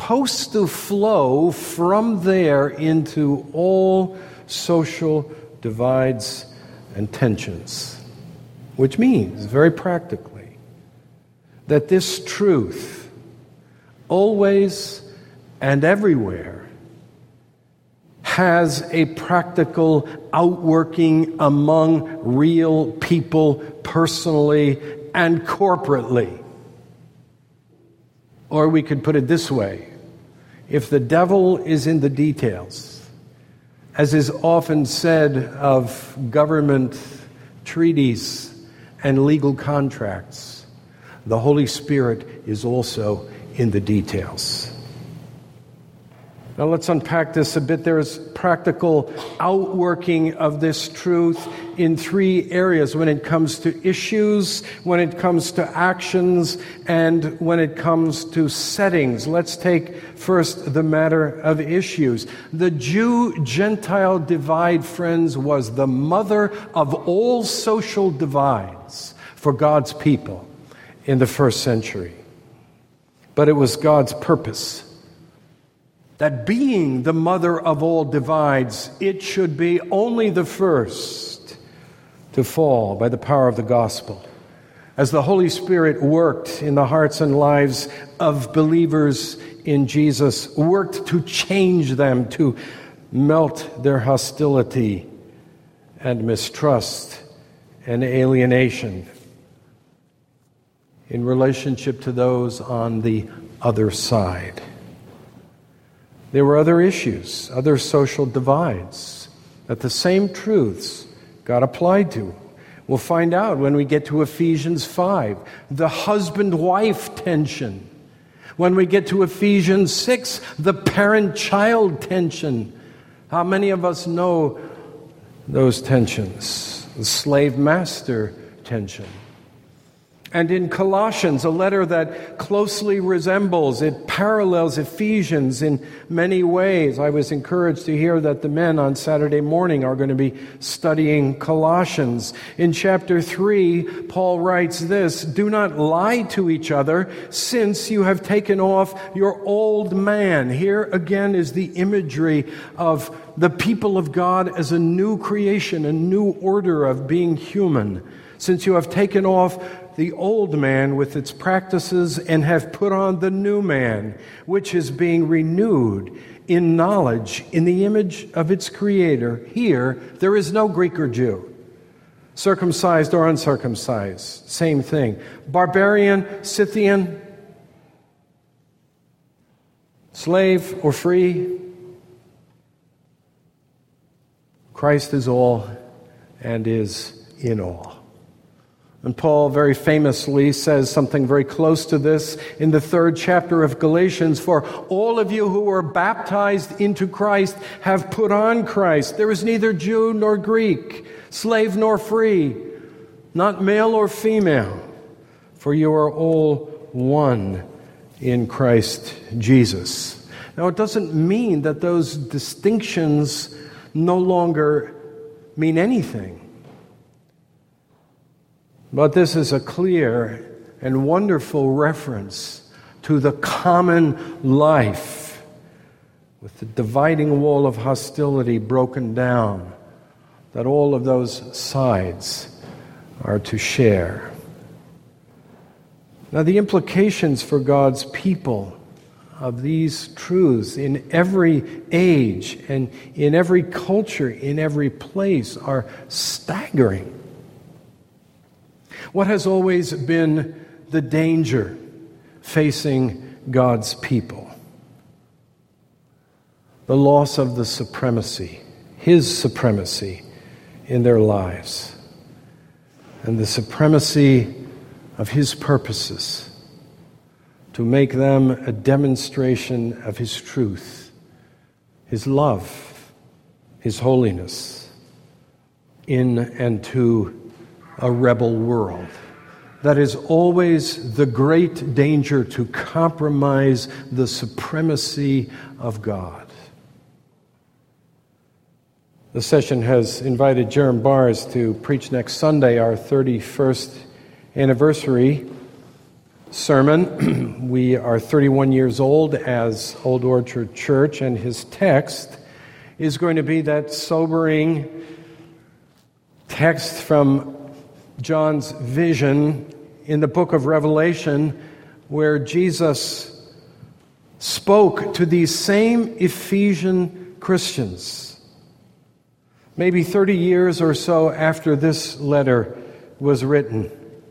supposed to flow from there into all social divides and tensions, which means, very practically, that this truth, always and everywhere, has a practical outworking among real people personally and corporately. Or we could put it this way: if the devil is in the details, as is often said of government treaties and legal contracts, the Holy Spirit is also in the details. Now let's unpack this a bit. There is practical outworking of this truth in three areas: when it comes to issues, when it comes to actions, and when it comes to settings. Let's take first the matter of issues. The Jew-Gentile divide, friends, was the mother of all social divides for God's people in the first century. But it was God's purpose that, being the mother of all divides, it should be only the first to fall by the power of the gospel, as the Holy Spirit worked in the hearts and lives of believers in Jesus, worked to change them, to melt their hostility and mistrust and alienation in relationship to those on the other side. There were other issues, other social divides that the same truths got applied to. We'll find out when we get to Ephesians 5, the husband-wife tension. When we get to Ephesians 6, the parent-child tension. How many of us know those tensions? The slave-master tension. And in Colossians, a letter that closely resembles, it parallels Ephesians in many ways. I was encouraged to hear that the men on Saturday morning are going to be studying Colossians. In chapter 3, Paul writes this: "Do not lie to each other, since you have taken off your old man." Here again is the imagery of the people of God as a new creation, a new order of being human. "Since you have taken off the old man with its practices and have put on the new man, which is being renewed in knowledge in the image of its creator." Here, there is no Greek or Jew, circumcised or uncircumcised, same thing. Barbarian, Scythian, slave or free. Christ is all and is in all. And Paul very famously says something very close to this in the 3rd chapter of Galatians: "For all of you who were baptized into Christ have put on Christ. There is neither Jew nor Greek, slave nor free, not male or female, for you are all one in Christ Jesus." Now, it doesn't mean that those distinctions no longer mean anything. But this is a clear and wonderful reference to the common life, with the dividing wall of hostility broken down, that all of those sides are to share. Now, the implications for God's people of these truths in every age and in every culture, in every place, are staggering. What has always been the danger facing God's people? The loss of the supremacy, His supremacy in their lives, and the supremacy of His purposes to make them a demonstration of His truth, His love, His holiness in and to a rebel world. That is always the great danger, to compromise the supremacy of God. The session has invited Jerem Bars to preach next Sunday, our 31st anniversary sermon. We are 31 years old as Old Orchard Church, and his text is going to be that sobering text from John's vision in the book of Revelation, where Jesus spoke to these same Ephesian Christians, maybe 30 years or so after this letter was written.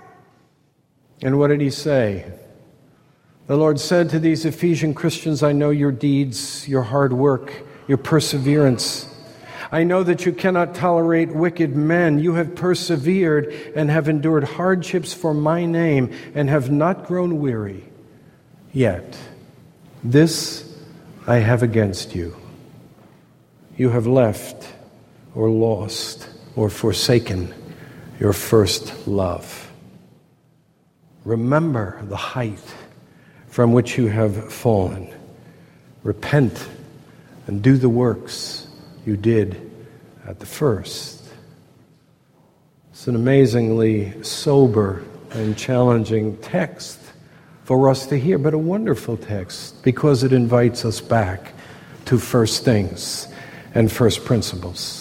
And what did he say? The Lord said to these Ephesian Christians, I know your deeds, your hard work, your perseverance. I know that you cannot tolerate wicked men. You have persevered and have endured hardships for my name and have not grown weary. Yet, this I have against you. You have left or lost or forsaken your first love. Remember the height from which you have fallen. Repent and do the works you did at the first. It's an amazingly sober and challenging text for us to hear, but a wonderful text because it invites us back to first things and first principles.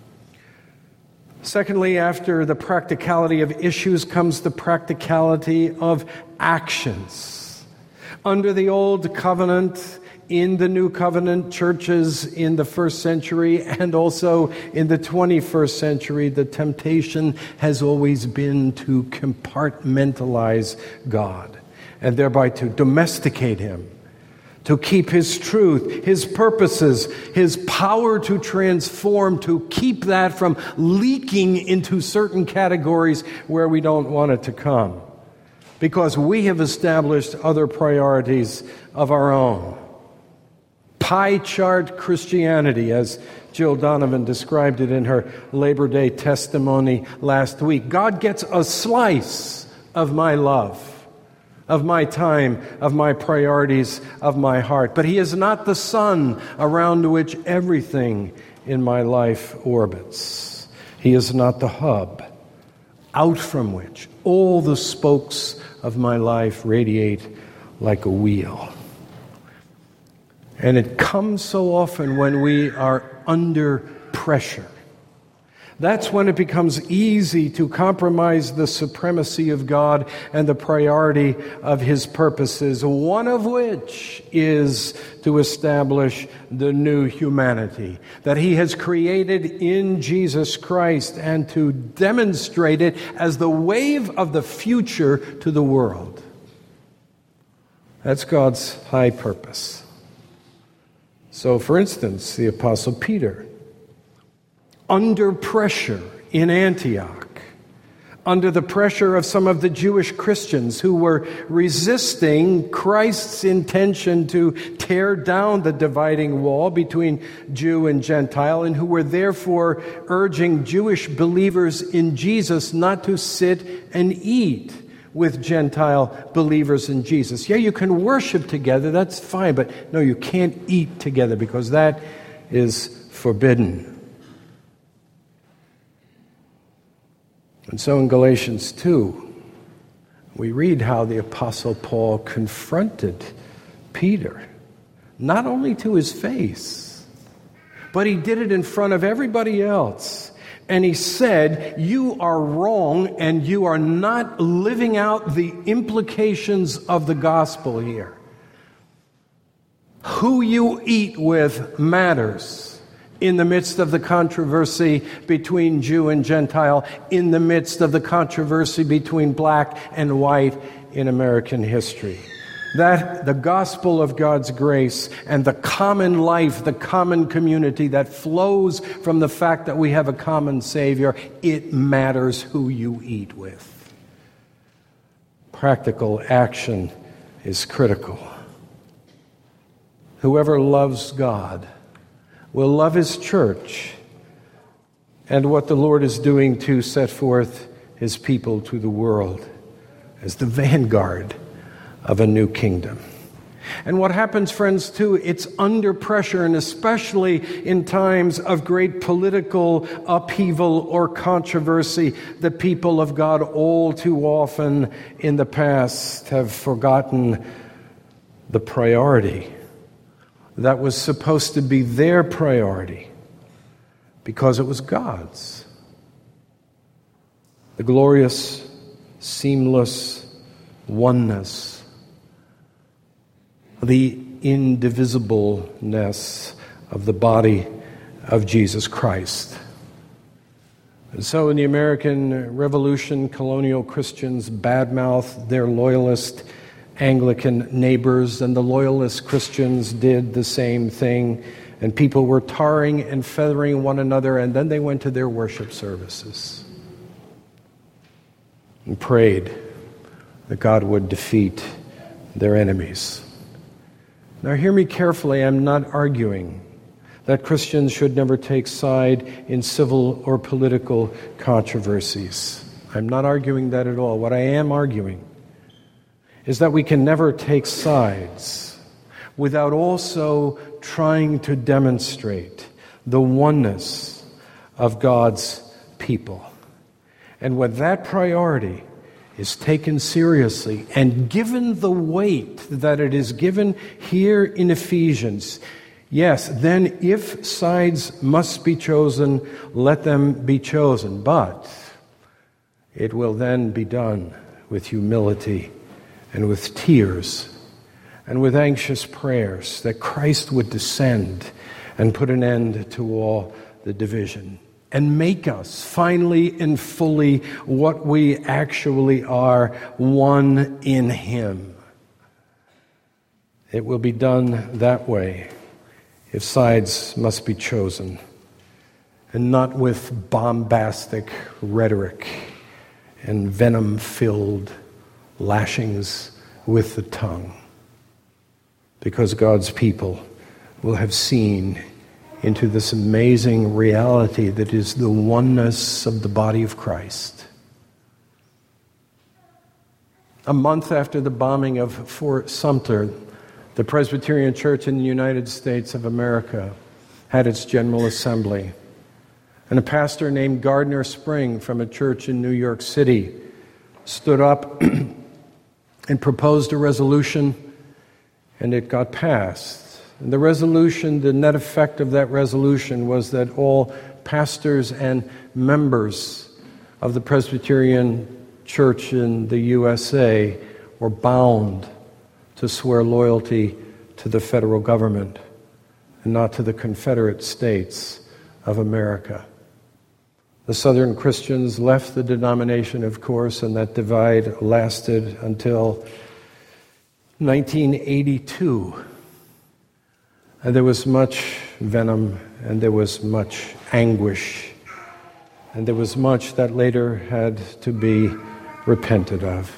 Secondly, after the practicality of issues comes the practicality of actions. Under the Old Covenant, in the New Covenant churches in the first century and also in the 21st century, the temptation has always been to compartmentalize God and thereby to domesticate Him, to keep His truth, His purposes, His power to transform, to keep that from leaking into certain categories where we don't want it to come, because we have established other priorities of our own. Pie chart Christianity, as Jill Donovan described it in her Labor Day testimony last week. God gets a slice of my love, of my time, of my priorities, of my heart. But He is not the sun around which everything in my life orbits. He is not the hub out from which all the spokes of my life radiate like a wheel. And it comes so often when we are under pressure. That's when it becomes easy to compromise the supremacy of God and the priority of His purposes, one of which is to establish the new humanity that He has created in Jesus Christ and to demonstrate it as the wave of the future to the world. That's God's high purpose. So, for instance, the Apostle Peter, under pressure in Antioch, under the pressure of some of the Jewish Christians who were resisting Christ's intention to tear down the dividing wall between Jew and Gentile, and who were therefore urging Jewish believers in Jesus not to sit and eat with Gentile believers in Jesus. Yeah, you can worship together, that's fine, but no, you can't eat together because that is forbidden. And so in Galatians 2, we read how the Apostle Paul confronted Peter, not only to his face, but he did it in front of everybody else. And he said, you are wrong and you are not living out the implications of the gospel here. Who you eat with matters in the midst of the controversy between Jew and Gentile, in the midst of the controversy between black and white in American history. That the gospel of God's grace and the common life, the common community that flows from the fact that we have a common Savior, it matters who you eat with. Practical action is critical. Whoever loves God will love His church and what the Lord is doing to set forth His people to the world as the vanguard of a new kingdom. And what happens, friends, too, it's under pressure, and especially in times of great political upheaval or controversy, the people of God all too often in the past have forgotten the priority that was supposed to be their priority because it was God's. The glorious, seamless oneness, the indivisibleness of the body of Jesus Christ. And so in the American Revolution, colonial Christians badmouthed their loyalist Anglican neighbors, and the loyalist Christians did the same thing, and people were tarring and feathering one another, and then they went to their worship services and prayed that God would defeat their enemies. Now hear me carefully, I'm not arguing that Christians should never take side in civil or political controversies. I'm not arguing that at all. What I am arguing is that we can never take sides without also trying to demonstrate the oneness of God's people. And when that priority is taken seriously and given the weight that it is given here in Ephesians, yes, then if sides must be chosen, let them be chosen. But it will then be done with humility and with tears and with anxious prayers that Christ would descend and put an end to all the division and make us finally and fully what we actually are, one in Him. It will be done that way if sides must be chosen, and not with bombastic rhetoric and venom-filled lashings with the tongue, because God's people will have seen into this amazing reality that is the oneness of the body of Christ. A month after the bombing of Fort Sumter, the Presbyterian Church in the United States of America had its General Assembly. And a pastor named Gardner Spring from a church in New York City stood up and proposed a resolution, and it got passed. And the resolution, the net effect of that resolution was that all pastors and members of the Presbyterian Church in the USA were bound to swear loyalty to the federal government and not to the Confederate States of America. The Southern Christians left the denomination, of course, and that divide lasted until 1982. And there was much venom, and there was much anguish, and there was much that later had to be repented of.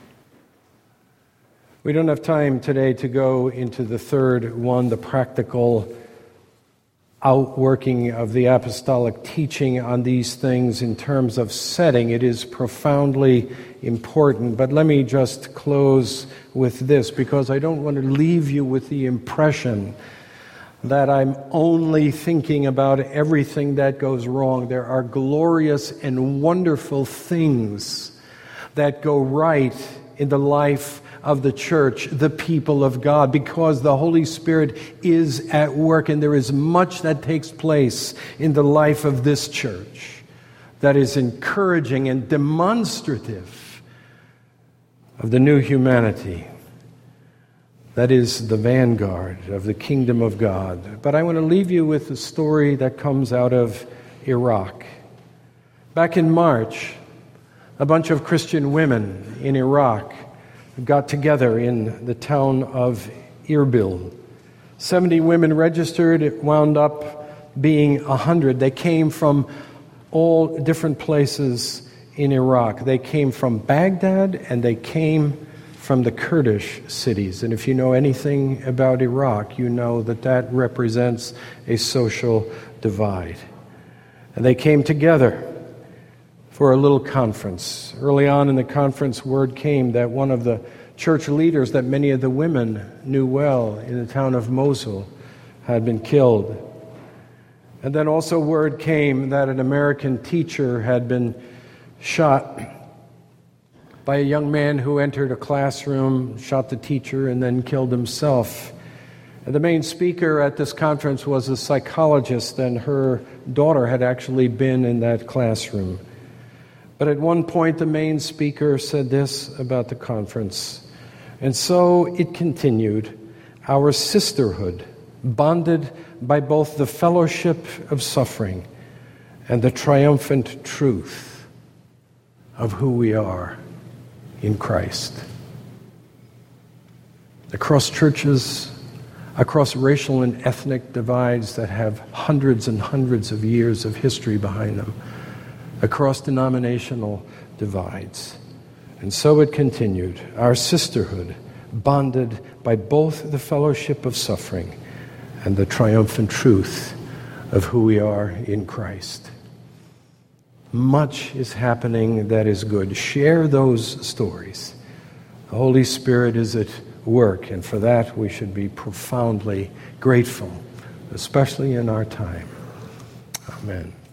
We don't have time today to go into the third one, the practical outworking of the apostolic teaching on these things in terms of setting. It is profoundly important. But let me just close with this, because I don't want to leave you with the impression that I'm only thinking about everything that goes wrong. There are glorious and wonderful things that go right in the life of the church, the people of God, because the Holy Spirit is at work, and there is much that takes place in the life of this church that is encouraging and demonstrative of the new humanity that is the vanguard of the kingdom of God. But I want to leave you with a story that comes out of Iraq. Back in March, a bunch of Christian women in Iraq got together in the town of Erbil. 70 women registered. It wound up being 100. They came from all different places in Iraq. They came from Baghdad, and they came from the Kurdish cities. And if you know anything about Iraq, you know that that represents a social divide. And they came together for a little conference. Early on in the conference, word came that one of the church leaders that many of the women knew well in the town of Mosul had been killed. And then also word came that an American teacher had been shot by a young man who entered a classroom, shot the teacher, and then killed himself. And the main speaker at this conference was a psychologist, and her daughter had actually been in that classroom. But at one point, the main speaker said this about the conference: "And so it continued, our sisterhood, bonded by both the fellowship of suffering and the triumphant truth of who we are in Christ." Across churches, across racial and ethnic divides that have hundreds and hundreds of years of history behind them, across denominational divides. And so it continued, our sisterhood, bonded by both the fellowship of suffering and the triumphant truth of who we are in Christ. Much is happening that is good. Share those stories. The Holy Spirit is at work, and for that we should be profoundly grateful, especially in our time. Amen.